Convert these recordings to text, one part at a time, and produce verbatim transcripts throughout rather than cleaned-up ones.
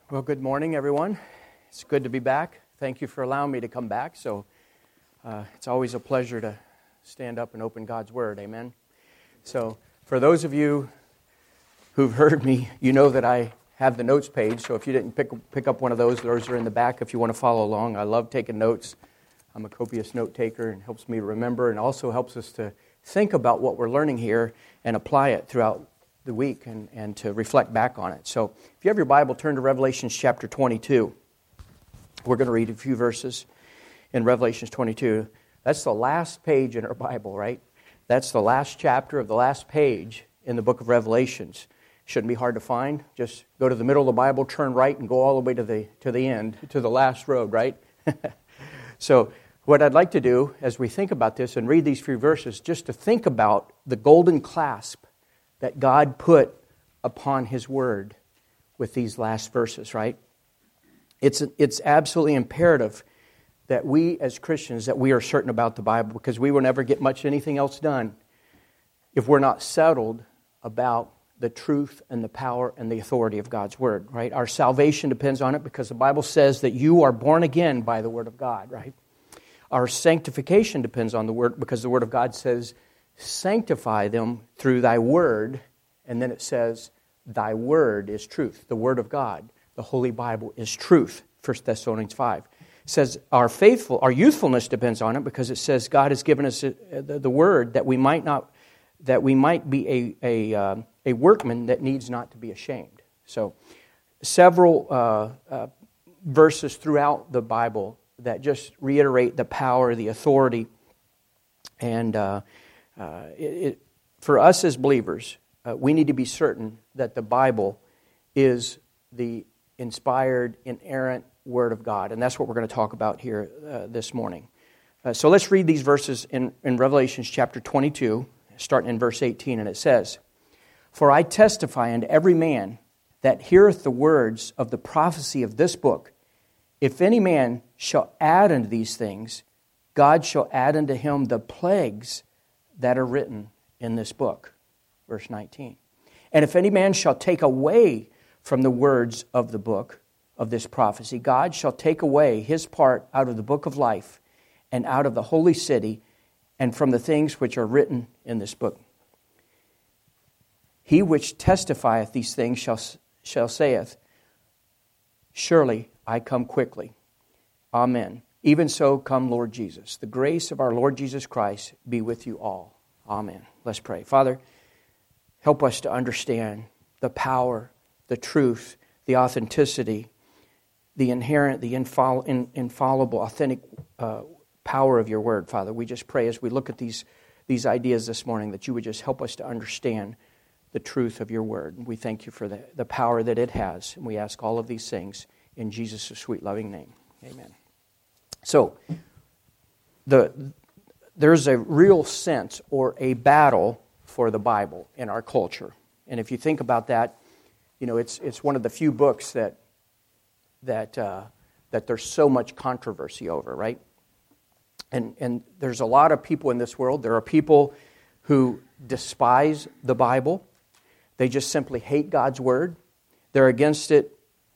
Well, good morning, everyone. It's good to be back. Thank you for allowing me to come back. So uh, it's always a pleasure to stand up and open God's Word. Amen. So for those of you who've heard me, you know that I have the notes page. So if you didn't pick pick up one of those, those are in the back if you want to follow along. I love taking notes. I'm a copious note taker, and helps me remember, and also helps us to think about what we're learning here and apply it throughout the week and, and to reflect back on it. So if you have your Bible, turn to Revelation chapter twenty-two. We're going to read a few verses in Revelation twenty-two. That's the last page in our Bible, right? That's the last chapter of the last page in the book of Revelations. Shouldn't be hard to find. Just go to the middle of the Bible, turn right, and go all the way to the to the end, to the last road, right? So what I'd like to do as we think about this and read these few verses, just to think about the golden clasp that God put upon His Word with these last verses, right? It's it's absolutely imperative that we as Christians, that we are certain about the Bible, because we will never get much anything else done if we're not settled about the truth and the power and the authority of God's Word, right? Our salvation depends on it, because the Bible says that you are born again by the Word of God, right? Our sanctification depends on the Word, because the Word of God says, sanctify them through thy word, and then it says, thy word is truth. The Word of God, the Holy Bible, is truth. First Thessalonians five. It says our faithful, our youthfulness depends on it, because it says God has given us the, the word that we might not, that we might be a a, uh, a workman that needs not to be ashamed. So, several uh, uh, verses throughout the Bible that just reiterate the power, the authority, and uh, Uh, it, it, for us as believers, uh, we need to be certain that the Bible is the inspired, inerrant Word of God. And that's what we're going to talk about here uh, this morning. Uh, so let's read these verses in, in Revelation chapter twenty-two, starting in verse eighteen, and it says, For I testify unto every man that heareth the words of the prophecy of this book, if any man shall add unto these things, God shall add unto him the plagues that are written in this book. Verse nineteen. And if any man shall take away from the words of the book of this prophecy, God shall take away his part out of the book of life and out of the holy city and from the things which are written in this book. He which testifieth these things shall, shall saith, Surely I come quickly. Amen. Even so, come, Lord Jesus. The grace of our Lord Jesus Christ be with you all. Amen. Let's pray. Father, help us to understand the power, the truth, the authenticity, the inherent, the infall- in, infallible, authentic uh, power of your word, Father. We just pray as we look at these, these ideas this morning that you would just help us to understand the truth of your word. We thank you for the, the power that it has. And we ask all of these things in Jesus' sweet, loving name. Amen. So, the there's a real sense or a battle for the Bible in our culture. And if you think about that, you know, it's it's one of the few books that that uh, that there's so much controversy over, right? And and there's a lot of people in this world. There are people who despise the Bible. They just simply hate God's Word. They're against it,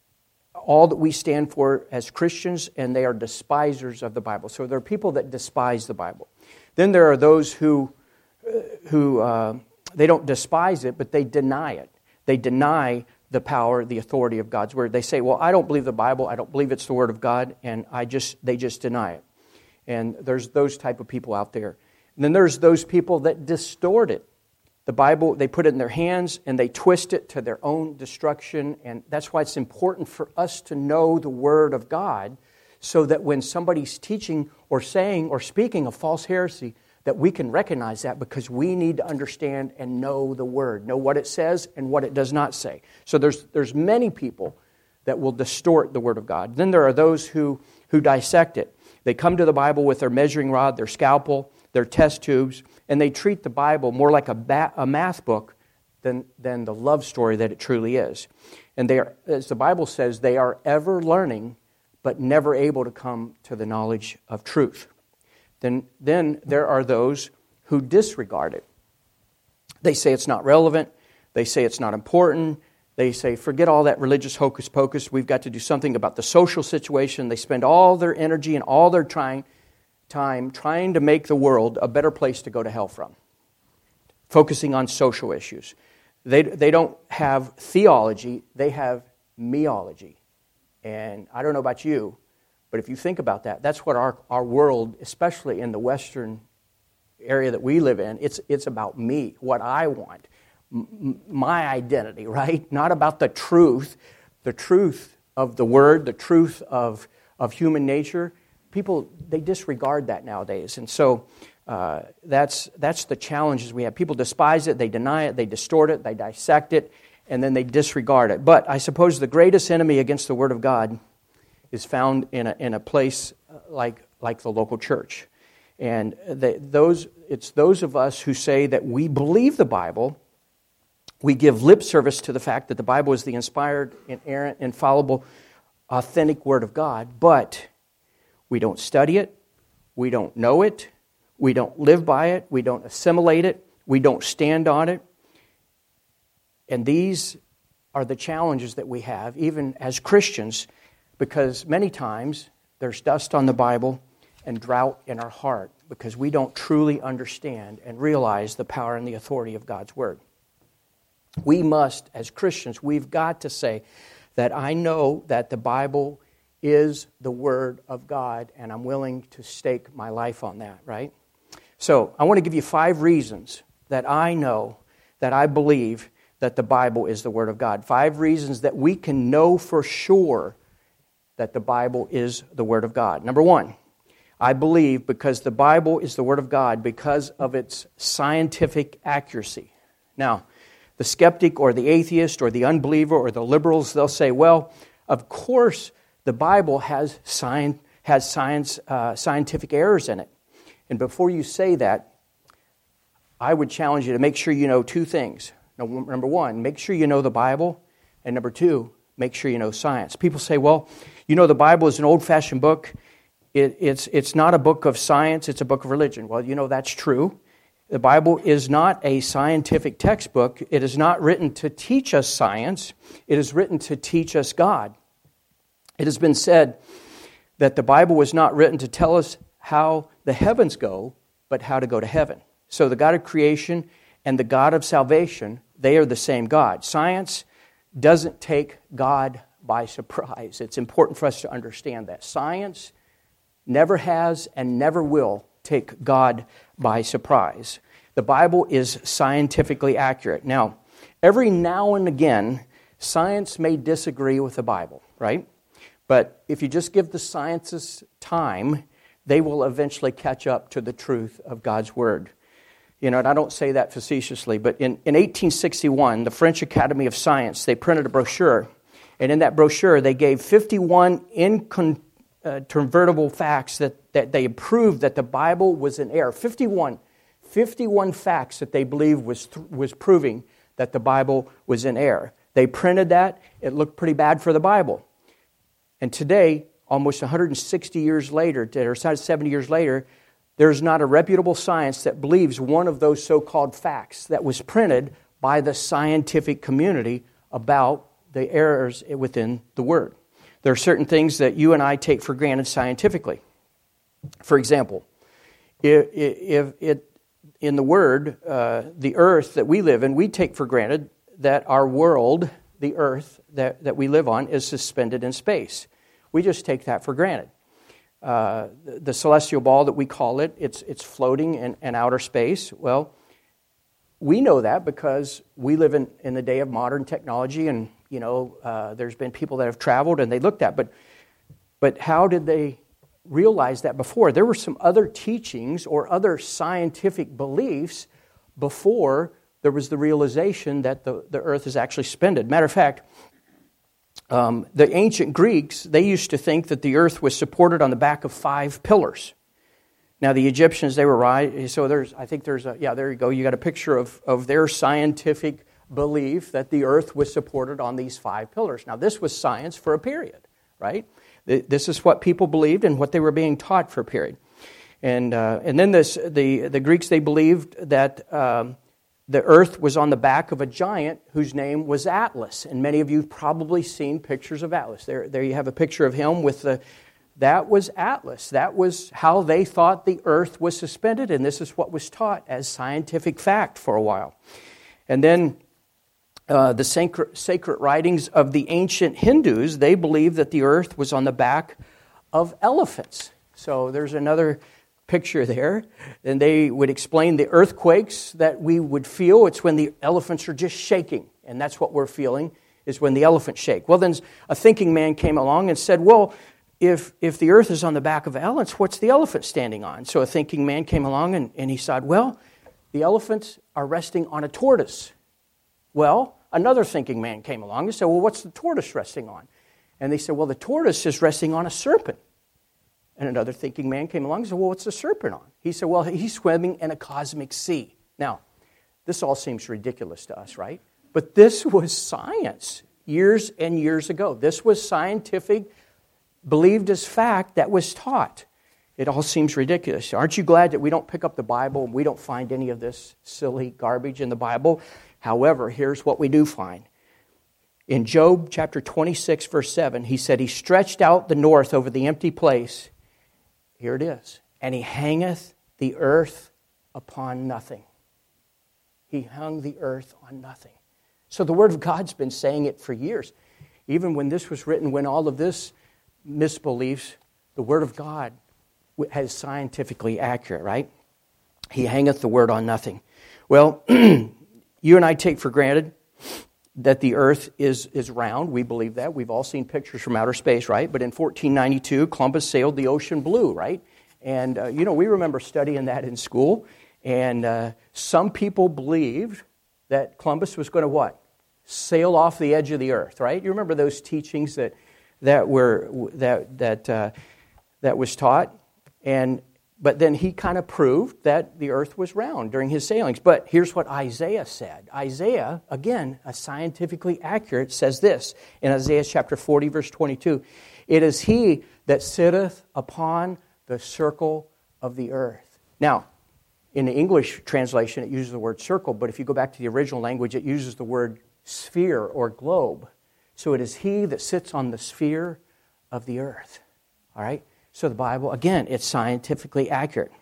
all that we stand for as Christians, and they are despisers of the Bible. So there are people that despise the Bible. Then there are those who, uh, who uh, they don't despise it, but they deny it. They deny the power, the authority of God's Word. They say, well, I don't believe the Bible, I don't believe it's the Word of God, and I just they just deny it. And there's those type of people out there. And then there's those people that distort it. The Bible, they put it in their hands and they twist it to their own destruction. And that's why it's important for us to know the Word of God, so that when somebody's teaching or saying or speaking a false heresy, that we can recognize that, because we need to understand and know the Word, know what it says and what it does not say. So there's there's many people that will distort the Word of God. Then there are those who, who dissect it. They come to the Bible with their measuring rod, their scalpel, their test tubes, and they treat the Bible more like a, ba- a math book than, than the love story that it truly is. And they are, as the Bible says, they are ever learning, but never able to come to the knowledge of truth. Then, then there are those who disregard it. They say it's not relevant. They say it's not important. They say, forget all that religious hocus pocus. We've got to do something about the social situation. They spend all their energy and all their trying, time trying to make the world a better place to go to hell from, focusing on social issues. They, they don't have theology. They have meology. And I don't know about you, but if you think about that, that's what our, our world, especially in the Western area that we live in, it's, it's about me, what I want. My identity, right? Not about the truth, the truth of the Word, the truth of, of human nature. People, they disregard that nowadays. And so uh, that's, that's the challenges we have. People despise it, they deny it, they distort it, they dissect it, and then they disregard it. But I suppose the greatest enemy against the Word of God is found in a, in a place like, like the local church. And the, those, it's those of us who say that we believe the Bible. We give lip service to the fact that the Bible is the inspired, inerrant, infallible, authentic Word of God, but we don't study it, we don't know it, we don't live by it, we don't assimilate it, we don't stand on it. And these are the challenges that we have, even as Christians, because many times there's dust on the Bible and drought in our heart because we don't truly understand and realize the power and the authority of God's Word. We must, as Christians, we've got to say that I know that the Bible is the Word of God, and I'm willing to stake my life on that, right? So I want to give you five reasons that I know, that I believe that the Bible is the Word of God. Five reasons that we can know for sure that the Bible is the Word of God. Number one, I believe because the Bible is the Word of God because of its scientific accuracy. Now, the skeptic or the atheist or the unbeliever or the liberals, they'll say, well, of course the Bible has science, has science, uh, scientific errors in it. And before you say that, I would challenge you to make sure you know two things. Number one, make sure you know the Bible. And number two, make sure you know science. People say, well, you know the Bible is an old-fashioned book. It, it's, it's not a book of science, it's a book of religion. Well, you know that's true. The Bible is not a scientific textbook. It is not written to teach us science. It is written to teach us God. It has been said that the Bible was not written to tell us how the heavens go, but how to go to heaven. So the God of creation and the God of salvation, they are the same God. Science doesn't take God by surprise. It's important for us to understand that. Science never has and never will take God by surprise. The Bible is scientifically accurate. Now, every now and again, science may disagree with the Bible, right? But if you just give the scientists time, they will eventually catch up to the truth of God's Word. You know, and I don't say that facetiously, but in, in eighteen sixty-one, the French Academy of Science, they printed a brochure, and in that brochure, they gave fifty-one incon- uh, convertible facts that that they proved that the Bible was in error. fifty-one, fifty-one facts that they believed was th- was proving that the Bible was in error. They printed that. It looked pretty bad for the Bible. And today, almost one hundred sixty years later, or seventy years later, there's not a reputable science that believes one of those so-called facts that was printed by the scientific community about the errors within the Word. There are certain things that you and I take for granted scientifically. For example, if, if it, in the Word, uh, the earth that we live in, we take for granted that our world, the earth that, that we live on, is suspended in space. We just take that for granted. Uh, the, the celestial ball that we call it, it's it's floating in, in outer space. Well, we know that because we live in, in the day of modern technology, and you know uh, there's been people that have traveled and they looked at. But but how did they realize that before? There were some other teachings or other scientific beliefs before there was the realization that the, the earth is actually suspended. Matter of fact, Um, the ancient Greeks, they used to think that the earth was supported on the back of five pillars. Now, the Egyptians, they were right. So there's, I think there's a, yeah, there you go. You got a picture of, of their scientific belief that the earth was supported on these five pillars. Now, this was science for a period, right? This is what people believed and what they were being taught for a period. And uh, and then this, the, the Greeks, they believed that um, the earth was on the back of a giant whose name was Atlas. And many of you have probably seen pictures of Atlas. There, there you have a picture of him with the, that was Atlas. That was how they thought the earth was suspended, and this is what was taught as scientific fact for a while. And then uh, the sacred, sacred writings of the ancient Hindus, they believed that the earth was on the back of elephants. So there's another picture there, and they would explain the earthquakes that we would feel. It's when the elephants are just shaking, and that's what we're feeling, is when the elephants shake. Well, then a thinking man came along and said, well, if if the earth is on the back of elephants, what's the elephant standing on? So a thinking man came along, and, and he said, well, the elephants are resting on a tortoise. Well, another thinking man came along and said, well, what's the tortoise resting on? And they said, well, the tortoise is resting on a serpent. And another thinking man came along and said, well, what's the serpent on? He said, well, he's swimming in a cosmic sea. Now, this all seems ridiculous to us, right? But this was science years and years ago. This was scientific, believed as fact that was taught. It all seems ridiculous. Aren't you glad that we don't pick up the Bible and we don't find any of this silly garbage in the Bible? However, here's what we do find. In Job chapter twenty-six, verse seven, he said, he stretched out the north over the empty place. Here it is. And he hangeth the earth upon nothing. He hung the earth on nothing. So the Word of God's been saying it for years. Even when this was written, when all of this misbeliefs, the Word of God has scientifically accurate, right? He hangeth the Word on nothing. Well, you and I take for granted that the earth is, is round. We believe that. We've all seen pictures from outer space, right? But in fourteen ninety-two, Columbus sailed the ocean blue, right? And, uh, you know, we remember studying that in school. And uh, some people believed that Columbus was going to what? Sail off the edge of the earth, right? You remember those teachings that that were that that uh, that was taught? And But then he kind of proved that the earth was round during his sailings. But here's what Isaiah said. Isaiah, again, a scientifically accurate, says this in Isaiah chapter forty, verse twenty-two. It is he that sitteth upon the circle of the earth. Now, in the English translation, it uses the word circle, but if you go back to the original language, it uses the word sphere or globe. So it is he that sits on the sphere of the earth. All right? So the Bible, again, it's scientifically accurate.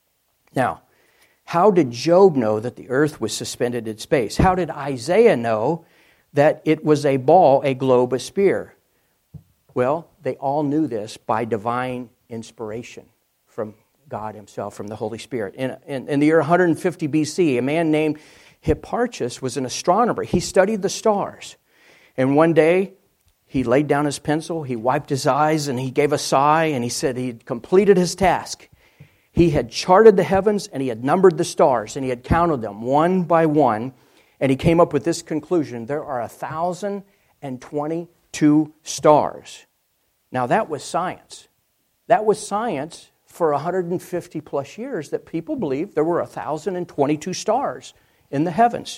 Now, how did Job know that the earth was suspended in space? How did Isaiah know that it was a ball, a globe, a sphere? Well, they all knew this by divine inspiration from God himself, from the Holy Spirit. In, in, in the year one hundred fifty B C, a man named Hipparchus was an astronomer. He studied the stars. And one day, he laid down his pencil, he wiped his eyes, and he gave a sigh, and he said he had completed his task. He had charted the heavens, and he had numbered the stars, and he had counted them one by one, and he came up with this conclusion: there are one thousand twenty-two stars. Now, that was science. That was science for one hundred fifty plus years, that people believed there were one thousand twenty-two stars in the heavens.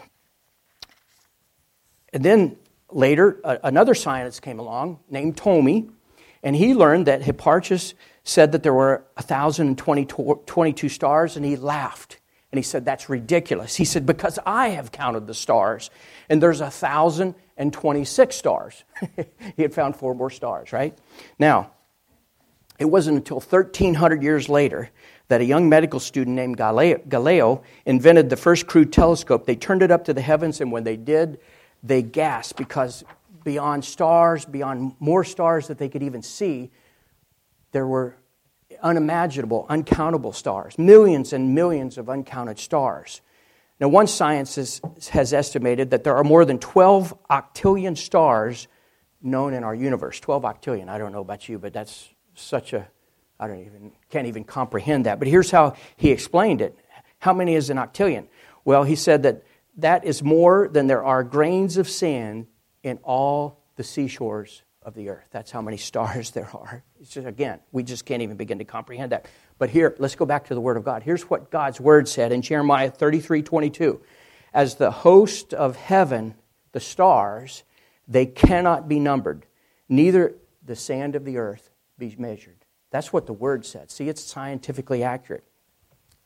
And then later, another scientist came along named Ptolemy, and he learned that Hipparchus said that there were one thousand twenty-two stars, and he laughed. And he said, that's ridiculous. He said, because I have counted the stars, and there's one thousand twenty-six stars. He had found four more stars, right? Now, it wasn't until thirteen hundred years later that a young medical student named Galileo, Galileo invented the first crude telescope. They turned it up to the heavens, and when they did, they gasped, because beyond stars, beyond more stars that they could even see, there were unimaginable, uncountable stars, millions and millions of uncounted stars. Now, one scientist has, has estimated that there are more than twelve octillion stars known in our universe. twelve octillion. I don't know about you, but that's such a, I don't even, can't even comprehend that. But here's how he explained it. How many is an octillion? Well, he said that that is more than there are grains of sand in all the seashores of the earth. That's how many stars there are. It's just, again, we just can't even begin to comprehend that. But here, let's go back to the Word of God. Here's what God's Word said in Jeremiah thirty-three twenty-two. As the host of heaven, the stars, they cannot be numbered, neither the sand of the earth be measured. That's what the Word said. See, it's scientifically accurate.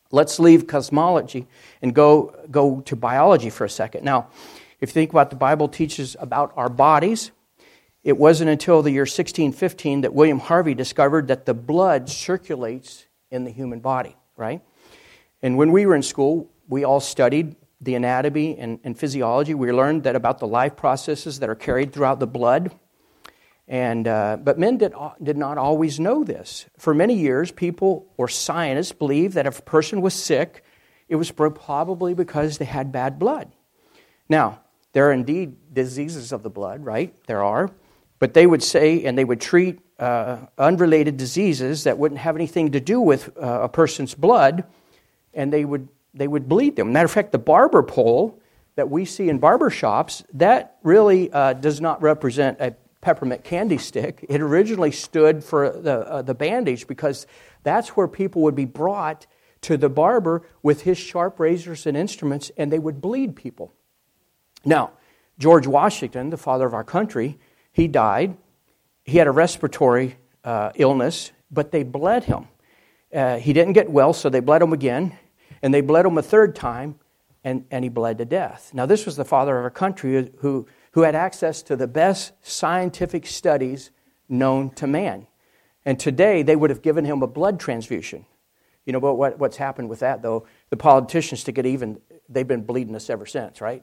Let's leave cosmology and go, go to biology for a second. Now, if you think about the Bible teaches about our bodies, it wasn't until the year sixteen fifteen that William Harvey discovered that the blood circulates in the human body, right? And when we were in school, we all studied the anatomy and, and physiology. We learned that about the life processes that are carried throughout the blood. And uh, but men did, did not always know this. For many years, people or scientists believed that if a person was sick, it was probably because they had bad blood. Now, there are indeed diseases of the blood, right? There are. But they would say, and they would treat uh, unrelated diseases that wouldn't have anything to do with uh, a person's blood, and they would they would bleed them. Matter of fact, the barber pole that we see in barber shops, that really uh, does not represent a peppermint candy stick. It originally stood for the uh, the bandage, because that's where people would be brought to the barber with his sharp razors and instruments, and they would bleed people. Now, George Washington, the father of our country, he died. He had a respiratory uh, illness, but they bled him. Uh, he didn't get well, so they bled him again, and they bled him a third time, and, and he bled to death. Now, this was the father of our country who, who had access to the best scientific studies known to man. And today, they would have given him a blood transfusion. You know, but what, what's happened with that, though? The politicians, to get even, they've been bleeding us ever since, right?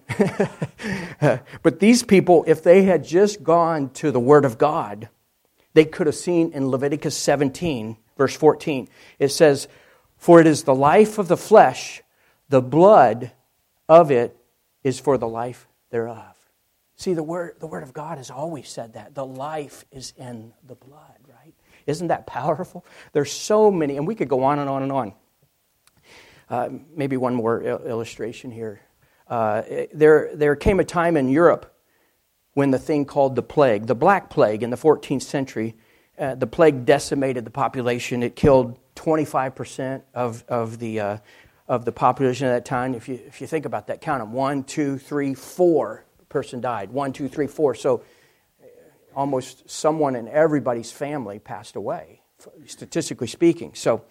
But these people, if they had just gone to the Word of God, they could have seen in Leviticus seventeen, verse fourteen, it says, "For it is the life of the flesh, the blood of it is for the life thereof." See, the Word, the Word of God has always said that. The life is in the blood, right? Isn't that powerful? There's so many, and we could go on and on and on. Uh, maybe one more il- illustration here. Uh, there, there came a time in Europe when the thing called the plague, the Black Plague in the fourteenth century, uh, the plague decimated the population. It killed twenty-five percent of of the uh, of the population at that time. If you if you think about that, count them: one, two, three, four. Person died. One, two, three, four. So almost someone in everybody's family passed away, statistically speaking. So.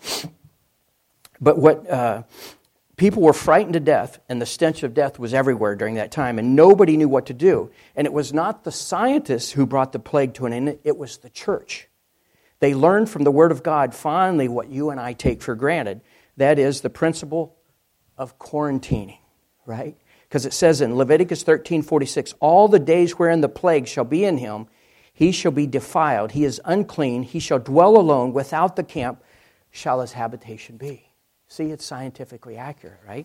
But what uh, people were frightened to death, and the stench of death was everywhere during that time, and nobody knew what to do. And it was not the scientists who brought the plague to an end, it was the church. They learned from the Word of God finally what you and I take for granted. That is the principle of quarantining, right? Because it says in Leviticus thirteen forty-six, "All the days wherein the plague shall be in him, he shall be defiled. He is unclean. He shall dwell alone without the camp, shall his habitation be." See, it's scientifically accurate, right?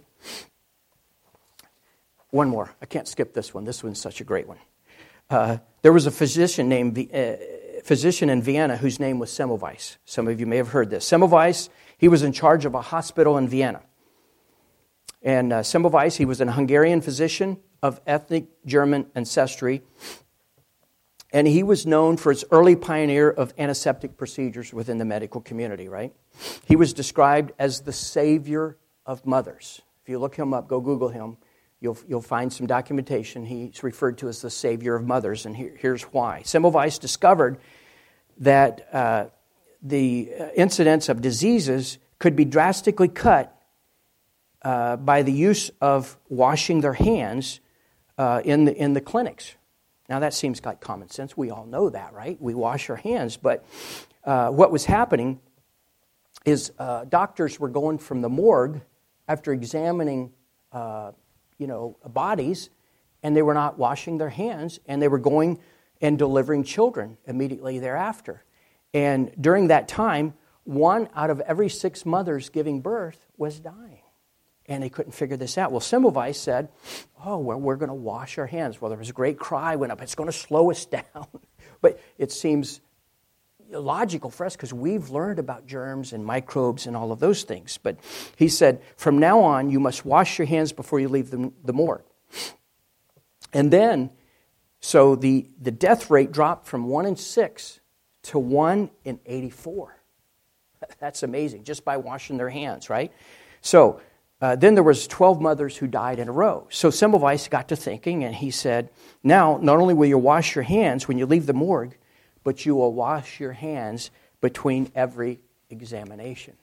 One more. I can't skip this one. This one's such a great one. Uh, there was a physician named uh, physician in Vienna whose name was Semmelweis. Some of you may have heard this. Semmelweis, he was in charge of a hospital in Vienna. And uh, Semmelweis, he was a Hungarian physician of ethnic German ancestry. And he was known for his early pioneer of antiseptic procedures within the medical community, right? He was described as the savior of mothers. If you look him up, go Google him, you'll you'll find some documentation. He's referred to as the savior of mothers, and here, here's why. Semmelweis discovered that uh, the incidence of diseases could be drastically cut uh, by the use of washing their hands uh, in the in the clinics. Now, that seems like common sense. We all know that, right? We wash our hands. But uh, what was happening is uh, doctors were going from the morgue after examining, uh, you know, bodies, and they were not washing their hands, and they were going and delivering children immediately thereafter. And during that time, one out of every six mothers giving birth was dying. And they couldn't figure this out. Well, Semmelweis said, oh, well, we're going to wash our hands. Well, there was a great cry went up. It's going to slow us down. But it seems logical for us because we've learned about germs and microbes and all of those things. But he said, from now on, you must wash your hands before you leave the, the morgue. And then, so the, the death rate dropped from one in six to one in eighty-four. That's amazing, just by washing their hands, right? So, Uh, then there was twelve mothers who died in a row. So Semmelweis got to thinking, and he said, now, not only will you wash your hands when you leave the morgue, but you will wash your hands between every examination.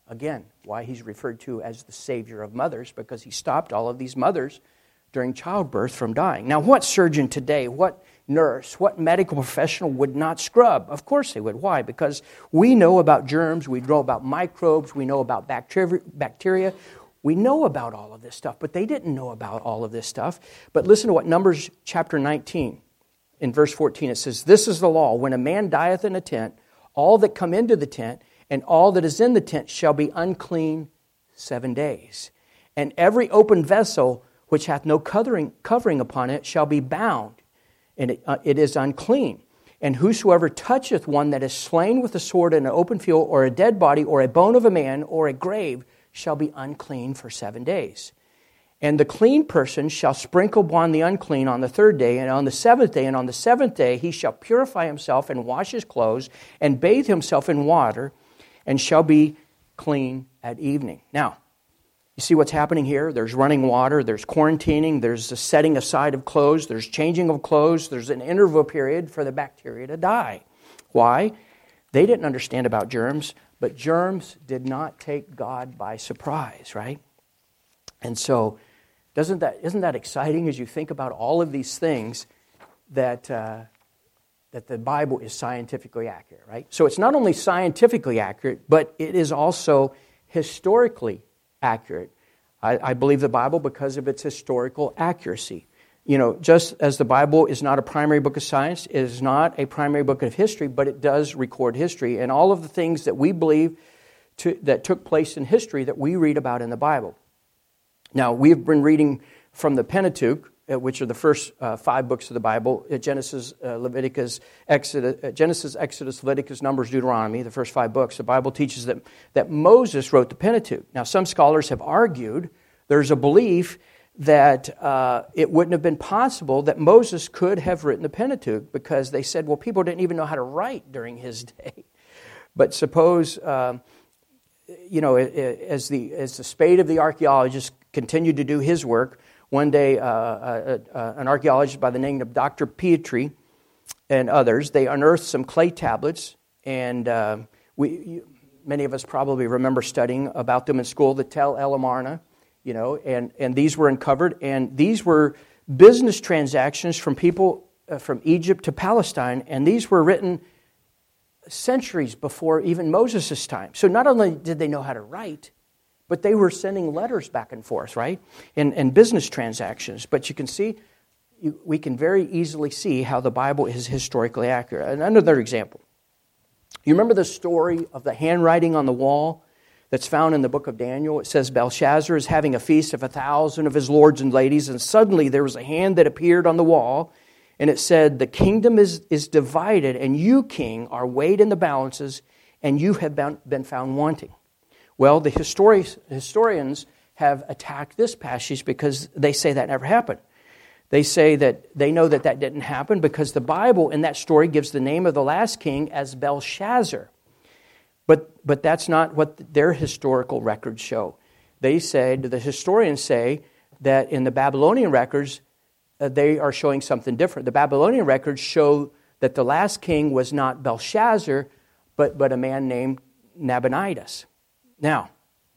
Again, why he's referred to as the Savior of mothers, because he stopped all of these mothers during childbirth from dying. Now, what surgeon today, what nurse, what medical professional would not scrub? Of course they would. Why? Because we know about germs, we know about microbes, we know about bacteria, bacteria. We know about all of this stuff, but they didn't know about all of this stuff. But listen to what Numbers chapter nineteen, in verse fourteen, it says, "This is the law, when a man dieth in a tent, all that come into the tent and all that is in the tent shall be unclean seven days. And every open vessel which hath no covering, covering upon it shall be bound, and it, uh, it is unclean. And whosoever toucheth one that is slain with a sword in an open field, or a dead body, or a bone of a man, or a grave, shall be unclean for seven days. And the clean person shall sprinkle upon the unclean on the third day, and on the seventh day, and on the seventh day he shall purify himself, and wash his clothes, and bathe himself in water, and shall be clean at evening." Now, you see what's happening here? There's running water, there's quarantining, there's the setting aside of clothes, there's changing of clothes, there's an interval period for the bacteria to die. Why? They didn't understand about germs, but germs did not take God by surprise, right? And so, doesn't that isn't that exciting as you think about all of these things that uh, that the Bible is scientifically accurate, right? So it's not only scientifically accurate, but it is also historically accurate. I, I believe the Bible because of its historical accuracy. You know, just as the Bible is not a primary book of science, it is not a primary book of history, but it does record history. And all of the things that we believe to, that took place in history that we read about in the Bible. Now, we've been reading from the Pentateuch, which are the first uh, five books of the Bible, Genesis, uh, Leviticus, Exodus, uh, Genesis, Exodus, Leviticus, Numbers, Deuteronomy, the first five books. The Bible teaches that, that Moses wrote the Pentateuch. Now, some scholars have argued there's a belief that uh, it wouldn't have been possible that Moses could have written the Pentateuch, because they said, well, people didn't even know how to write during his day. But suppose, um, you know, as the as the spade of the archaeologists continued to do his work, one day uh, uh, uh, an archaeologist by the name of Doctor Petrie and others, they unearthed some clay tablets, and uh, we you, many of us probably remember studying about them in school, the Tel El Amarna. You know, and, and these were uncovered, and these were business transactions from people uh, from Egypt to Palestine, and these were written centuries before even Moses' time. So not only did they know how to write, but they were sending letters back and forth, right, and, and business transactions. But you can see, you, we can very easily see how the Bible is historically accurate. And another example, you remember the story of the handwriting on the wall that's found in the book of Daniel? It says Belshazzar is having a feast of a thousand of his lords and ladies, and suddenly there was a hand that appeared on the wall, and it said, "The kingdom is, is divided, and you, king, are weighed in the balances, and you have been, been found wanting." Well, the histori- historians have attacked this passage because they say that never happened. They say that they know that that didn't happen because the Bible in that story gives the name of the last king as Belshazzar. But but that's not what their historical records show. They said, the historians say, that in the Babylonian records, uh, they are showing something different. The Babylonian records show that the last king was not Belshazzar, but, but a man named Nabonidus. Now,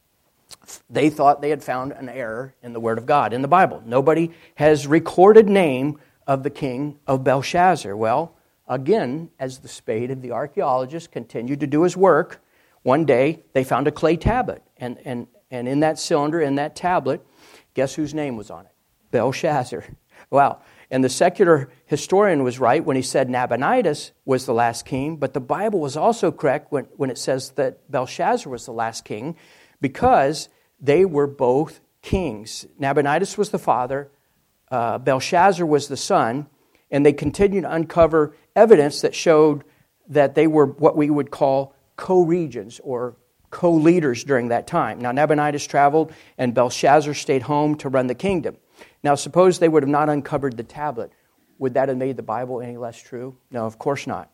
they thought they had found an error in the Word of God, in the Bible. Nobody has recorded name of the king of Belshazzar. Well, again, as the spade of the archaeologist continued to do his work, one day they found a clay tablet. And, and, and in that cylinder, in that tablet, guess whose name was on it? Belshazzar. Wow. And the secular historian was right when he said Nabonidus was the last king, but the Bible was also correct when, when it says that Belshazzar was the last king, because they were both kings. Nabonidus was the father, uh, Belshazzar was the son, and they continued to uncover evidence that showed that they were what we would call co-regents or co-leaders during that time. Now, Nabonidus traveled and Belshazzar stayed home to run the kingdom. Now, suppose they would have not uncovered the tablet. Would that have made the Bible any less true? No, of course not.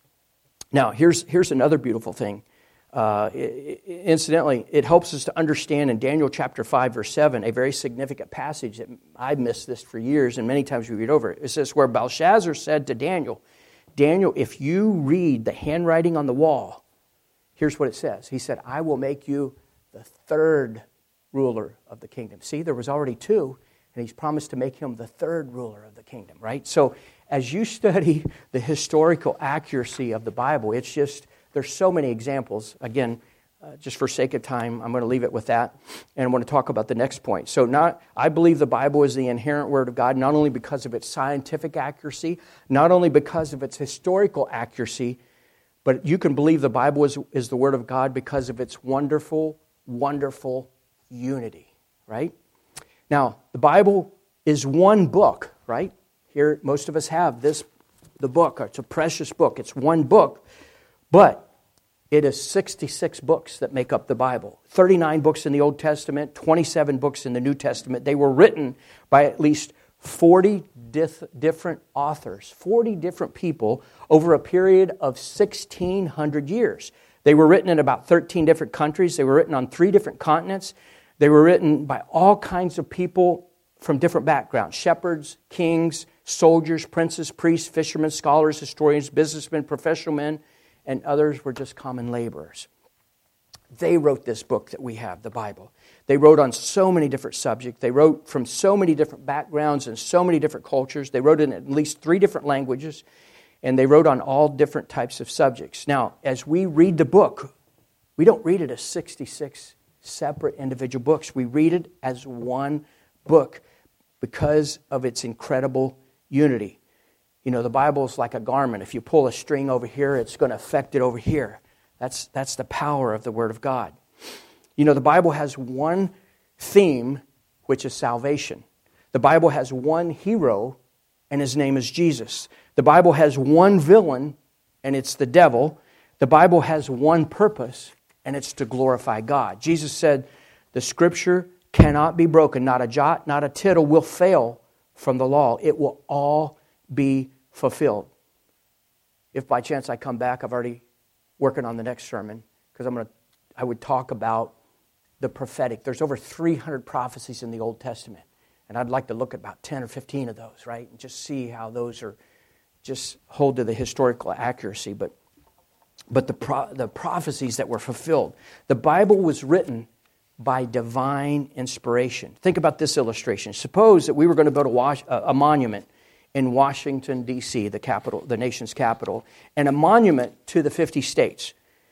Now, here's, here's another beautiful thing. Uh, incidentally, it helps us to understand in Daniel chapter five, verse seven, a very significant passage that I've missed this for years, and many times we read over it. It says, where Belshazzar said to Daniel, Daniel, if you read the handwriting on the wall, here's what it says. He said, I will make you the third ruler of the kingdom. See, there was already two, and he's promised to make him the third ruler of the kingdom, right? So as you study the historical accuracy of the Bible, it's just, there's so many examples. Again, uh, just for sake of time, I'm going to leave it with that, and I want to talk about the next point. So not, I believe the Bible is the inerrant Word of God, not only because of its scientific accuracy, not only because of its historical accuracy, but you can believe the Bible is, is the Word of God because of its wonderful, wonderful unity, right? Now, the Bible is one book, right? Here, most of us have this, the book. It's a precious book. It's one book, but it is sixty-six books that make up the Bible. thirty-nine books in the Old Testament, twenty-seven books in the New Testament. They were written by at least forty dif- different authors, forty different people over a period of sixteen hundred years. They were written in about thirteen different countries. They were written on three different continents. They were written by all kinds of people from different backgrounds: shepherds, kings, soldiers, princes, priests, fishermen, scholars, historians, businessmen, professional men, and others were just common laborers. They wrote this book that we have, the Bible. They wrote on so many different subjects. They wrote from so many different backgrounds and so many different cultures. They wrote in at least three different languages, and they wrote on all different types of subjects. Now, as we read the book, we don't read it as sixty-six separate individual books. We read it as one book because of its incredible unity. You know, the Bible is like a garment. If you pull a string over here, it's going to affect it over here. That's, that's the power of the Word of God. You know, the Bible has one theme, which is salvation. The Bible has one hero, and his name is Jesus. The Bible has one villain, and it's the devil. The Bible has one purpose, and it's to glorify God. Jesus said, the Scripture cannot be broken. Not a jot, not a tittle will fail from the law. It will all be fulfilled. If by chance I come back, I've already working on the next sermon, because I'm going to, I would talk about the prophetic. There's over three hundred prophecies in the Old Testament, and I'd like to look at about ten or fifteen of those, right, and just see how those are, just hold to the historical accuracy. But but the pro, the prophecies that were fulfilled. The Bible was written by divine inspiration. Think about this illustration. Suppose that we were going to build a, wash, a, a monument in Washington, D C, the capital, the nation's capital, and a monument to the fifty states.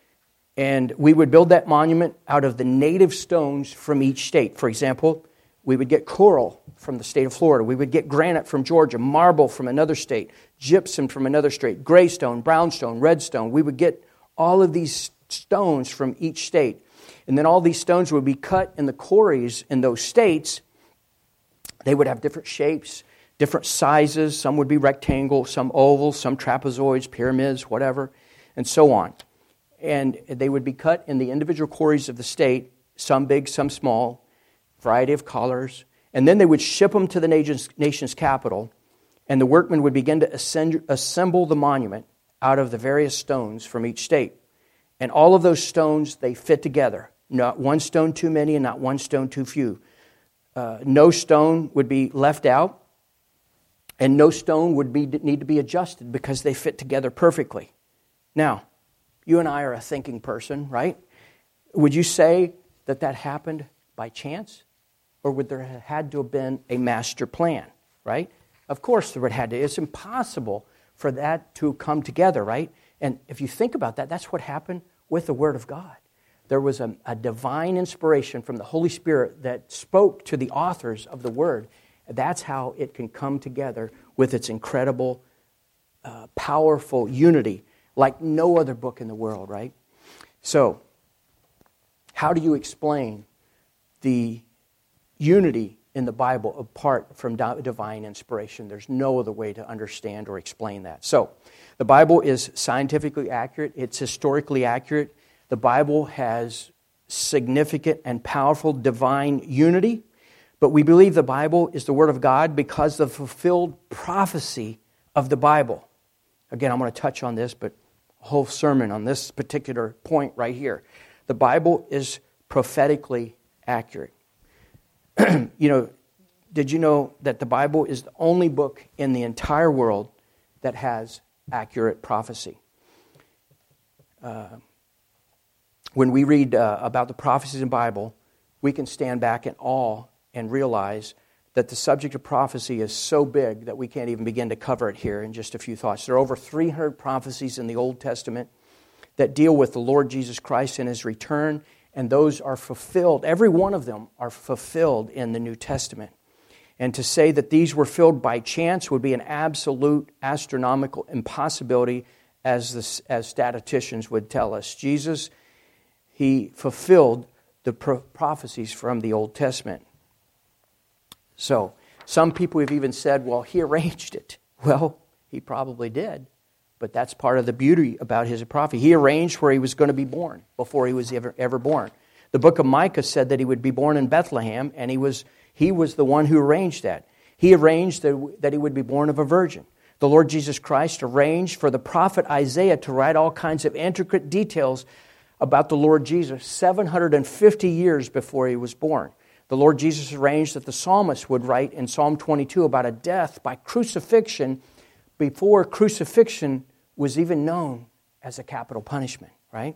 And we would build that monument out of the native stones from each state. For example, we would get coral from the state of Florida. We would get granite from Georgia, marble from another state, gypsum from another state, gray stone, brown stone, red stone. We would get all of these stones from each state. And then all these stones would be cut in the quarries in those states. They would have different shapes, different sizes. Some would be rectangle, some oval, some trapezoids, pyramids, whatever, and so on. And they would be cut in the individual quarries of the state, some big, some small, variety of colors. And then they would ship them to the nation's, nation's capital, and the workmen would begin to ascend, assemble the monument out of the various stones from each state. And all of those stones, they fit together. Not one stone too many and not one stone too few. Uh, no stone would be left out, and no stone would be, need to be adjusted because they fit together perfectly. Now, you and I are a thinking person, right? Would you say that that happened by chance? Or would there have had to have been a master plan, right? Of course there would have had to. It's impossible for that to come together, right? And if you think about that, that's what happened with the Word of God. There was a, a divine inspiration from the Holy Spirit that spoke to the authors of the Word. That's how it can come together with its incredible, uh, powerful unity, like no other book in the world, right? So, how do you explain the unity in the Bible apart from divine inspiration? There's no other way to understand or explain that. So, the Bible is scientifically accurate. It's historically accurate. The Bible has significant and powerful divine unity. But we believe the Bible is the Word of God because of the fulfilled prophecy of the Bible. Again, I'm going to touch on this, but a whole sermon on this particular point right here. The Bible is prophetically accurate. You know, did you know that the Bible is the only book in the entire world that has accurate prophecy? Uh, when we read uh, about the prophecies in the Bible, we can stand back in awe and realize that the subject of prophecy is so big that we can't even begin to cover it here in just a few thoughts. There are over three hundred prophecies in the Old Testament that deal with the Lord Jesus Christ and His return, and those are fulfilled. Every one of them are fulfilled in the New Testament. And to say that these were filled by chance would be an absolute astronomical impossibility, as the, as statisticians would tell us. Jesus, He fulfilled the pro- prophecies from the Old Testament. So, some people have even said, well, He arranged it. Well, He probably did. But that's part of the beauty about His prophecy. He arranged where He was going to be born before He was ever, ever born. The book of Micah said that He would be born in Bethlehem, and He was He was the one who arranged that. He arranged that, that He would be born of a virgin. The Lord Jesus Christ arranged for the prophet Isaiah to write all kinds of intricate details about the Lord Jesus seven hundred fifty years before He was born. The Lord Jesus arranged that the psalmist would write in Psalm twenty-two about a death by crucifixion before crucifixion was even known as a capital punishment, right?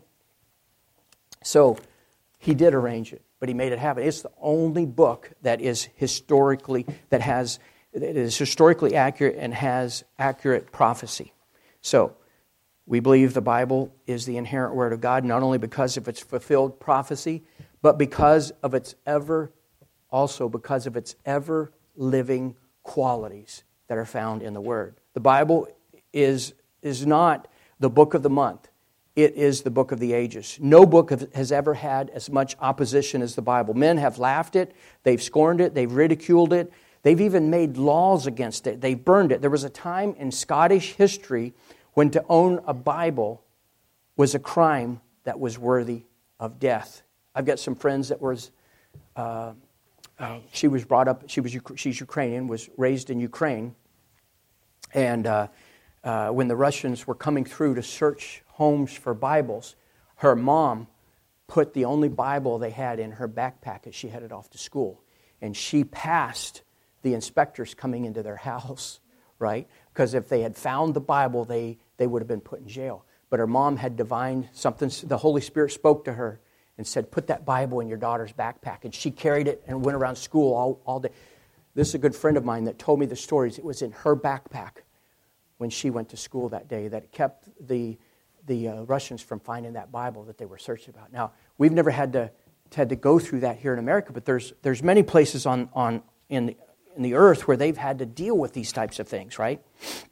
So, He did arrange it, but He made it happen. It's the only book that is historically, that has, that is historically accurate and has accurate prophecy. So, we believe the Bible is the inerrant Word of God, not only because of its fulfilled prophecy, but because of its ever, also because of its ever-living qualities that are found in the Word. The Bible is, is not the book of the month. It is the book of the ages. No book has ever had as much opposition as the Bible. Men have laughed it, they've scorned it, they've ridiculed it, they've even made laws against it, they've burned it. There was a time in Scottish history when to own a Bible was a crime that was worthy of death. I've got some friends that was, uh, uh, she was brought up, she was she's Ukrainian, was raised in Ukraine, and uh, uh, when the Russians were coming through to search homes for Bibles, her mom put the only Bible they had in her backpack as she headed off to school. And she passed the inspectors coming into their house, right? Because if they had found the Bible, they, they would have been put in jail. But her mom had divined something. The Holy Spirit spoke to her and said, put that Bible in your daughter's backpack. And she carried it and went around school all, all day. This is a good friend of mine that told me the stories. It was in her backpack when she went to school that day that kept the the uh, Russians from finding that Bible that they were searching about. Now, we've never had to had to go through that here in America, but there's there's many places on on in the, in the earth where they've had to deal with these types of things, right?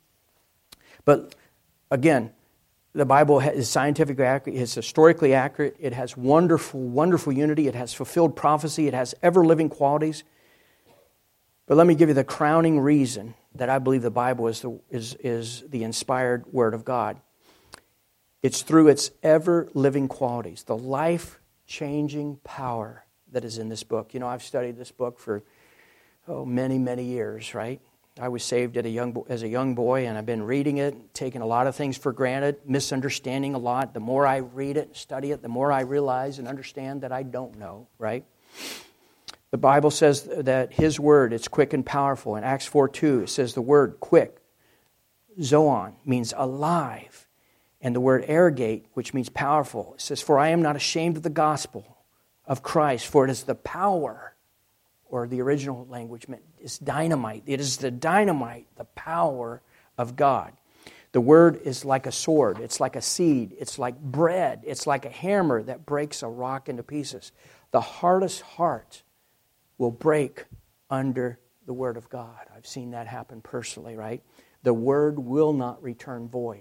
But again, the Bible is scientifically accurate, it's historically accurate, it has wonderful, wonderful unity, it has fulfilled prophecy, it has ever-living qualities. But let me give you the crowning reason that I believe the Bible is the, is, is the inspired Word of God. It's through its ever-living qualities, the life-changing power that is in this book. You know, I've studied this book for oh, many, many years, right? I was saved at a young as a young boy, and I've been reading it, taking a lot of things for granted, misunderstanding a lot. The more I read it and study it, the more I realize and understand that I don't know, right? The Bible says that His Word, it's quick and powerful. In Acts four two, it says the word quick, zoon, means alive. And the word ergate, which means powerful, it says, for I am not ashamed of the gospel of Christ, for it is the power, or the original language meant is dynamite. It is the dynamite, the power of God. The word is like a sword. It's like a seed. It's like bread. It's like a hammer that breaks a rock into pieces. The hardest heart will break under the Word of God. I've seen that happen personally, right? The Word will not return void.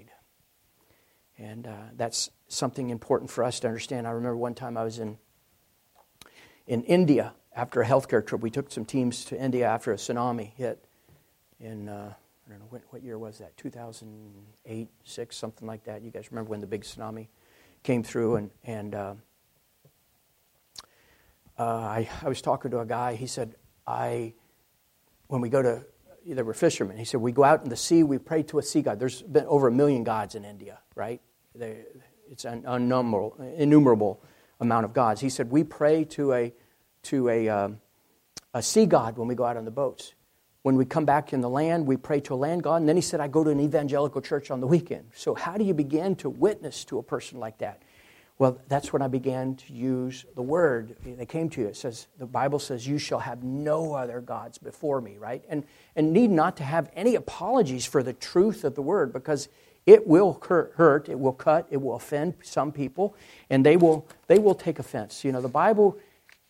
And uh, that's something important for us to understand. I remember one time I was in in India after a healthcare trip. We took some teams to India after a tsunami hit in, uh, I don't know, what, what year was that? two thousand eight, six, something like that. You guys remember when the big tsunami came through? And, and uh, uh, I, I was talking to a guy. He said, I, when we go to, they were fishermen. He said, we go out in the sea, we pray to a sea god. There's been over a million gods in India, right? They, it's an innumerable, innumerable amount of gods. He said, we pray to a to a, um, a sea god when we go out on the boats. When we come back in the land, we pray to a land god. And then he said, I go to an evangelical church on the weekend. So how do you begin to witness to a person like that? Well, that's when I began to use the word. They came to you. It says, the Bible says, you shall have no other gods before me, right? And, and need not to have any apologies for the truth of the word, because it will hurt, it will cut, it will offend some people, and they will they will take offense. You know, the Bible,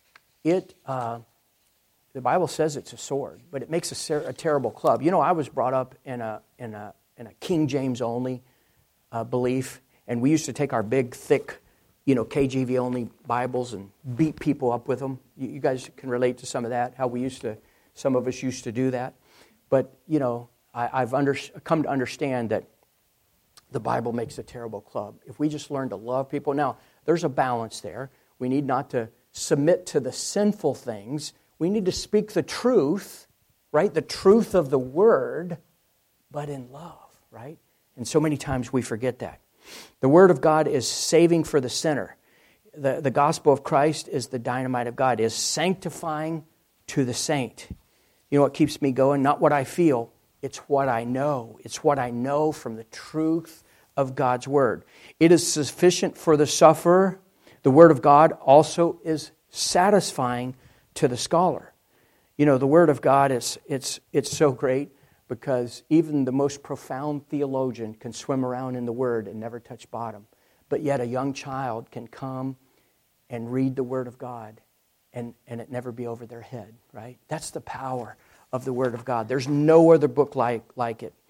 it uh, the Bible says it's a sword, but it makes a, ser- a terrible club. You know, I was brought up in a in a in a King James only uh, belief, and we used to take our big, thick, you know, K J V only Bibles and beat people up with them. You, you guys can relate to some of that. How we used to, some of us used to do that. But you know, I, I've under, come to understand that the Bible makes a terrible club. If we just learn to love people. Now, there's a balance there. We need not to submit to the sinful things. We need to speak the truth, right? The truth of the Word, but in love, right? And so many times we forget that. The Word of God is saving for the sinner. The, the gospel of Christ is the dynamite of God, is sanctifying to the saint. You know what keeps me going? Not what I feel. It's what I know. It's what I know from the truth of God's Word. It is sufficient for the sufferer. The Word of God also is satisfying to the scholar. You know, the Word of God is it's it's so great because even the most profound theologian can swim around in the Word and never touch bottom. But yet a young child can come and read the Word of God and, and it never be over their head, right? That's the power of the Word of God. There's no other book like, like it.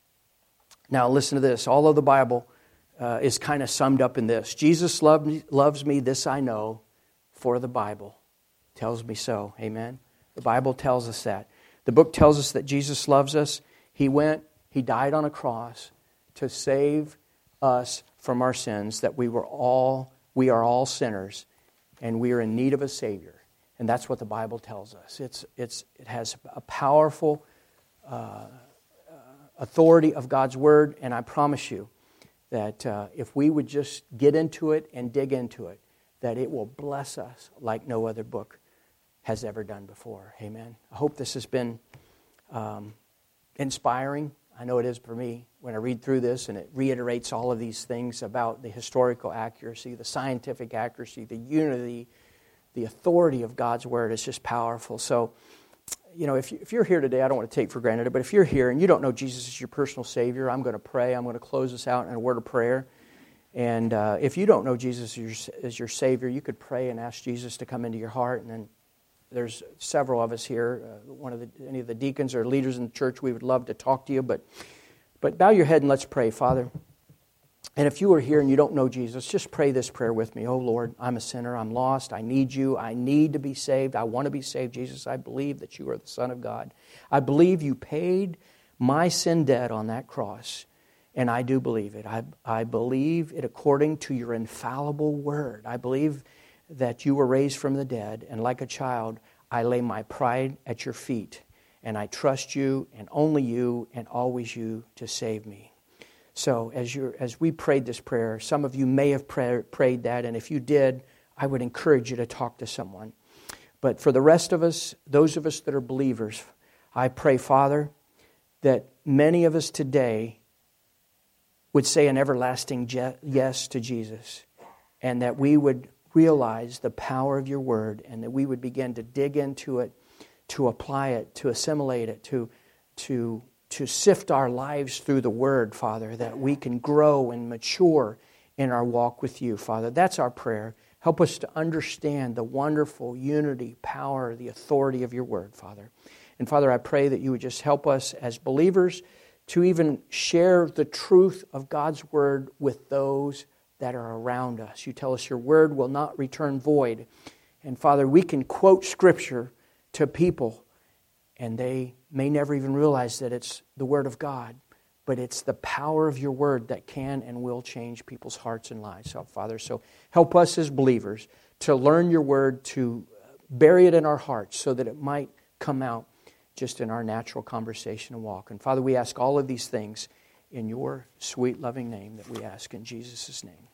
Now listen to this. All of the Bible uh, is kind of summed up in this. Jesus loved me, loves me, this I know, for the Bible tells me so. Amen? The Bible tells us that. The book tells us that Jesus loves us. He went, He died on a cross to save us from our sins, that we were all, we are all sinners, and we are in need of a Savior. And that's what the Bible tells us. It's it's it has a powerful uh, authority of God's Word, and I promise you that uh, if we would just get into it and dig into it, that it will bless us like no other book has ever done before. Amen. I hope this has been um, inspiring. I know it is for me when I read through this, and it reiterates all of these things about the historical accuracy, the scientific accuracy, the unity, the authority of God's Word. Is just powerful. So, you know, if, you, if you're here today, I don't want to take for granted, but if you're here and you don't know Jesus as your personal Savior, I'm going to pray. I'm going to close this out in a word of prayer. And uh, if you don't know Jesus as your, as your Savior, you could pray and ask Jesus to come into your heart. And then there's several of us here. Uh, one of the any of the deacons or leaders in the church, we would love to talk to you. But but bow your head and let's pray, Father. And if you are here and you don't know Jesus, just pray this prayer with me. Oh, Lord, I'm a sinner. I'm lost. I need you. I need to be saved. I want to be saved. Jesus, I believe that you are the Son of God. I believe you paid my sin debt on that cross, and I do believe it. I, I believe it according to your infallible word. I believe that you were raised from the dead, and like a child, I lay my pride at your feet, and I trust you and only you and always you to save me. So as you as we prayed this prayer, some of you may have pray, prayed that, and if you did, I would encourage you to talk to someone. But for the rest of us, those of us that are believers, I pray, Father, that many of us today would say an everlasting yes to Jesus, and that we would realize the power of your word, and that we would begin to dig into it, to apply it, to assimilate it, to to to sift our lives through the Word, Father, that we can grow and mature in our walk with you, Father. That's our prayer. Help us to understand the wonderful unity, power, the authority of your Word, Father. And Father, I pray that you would just help us as believers to even share the truth of God's Word with those that are around us. You tell us your Word will not return void. And Father, we can quote Scripture to people, and they may never even realize that it's the Word of God, but it's the power of your Word that can and will change people's hearts and lives. So, Father, so help us as believers to learn your Word, to bury it in our hearts so that it might come out just in our natural conversation and walk. And Father, we ask all of these things in your sweet, loving name that we ask in Jesus' name.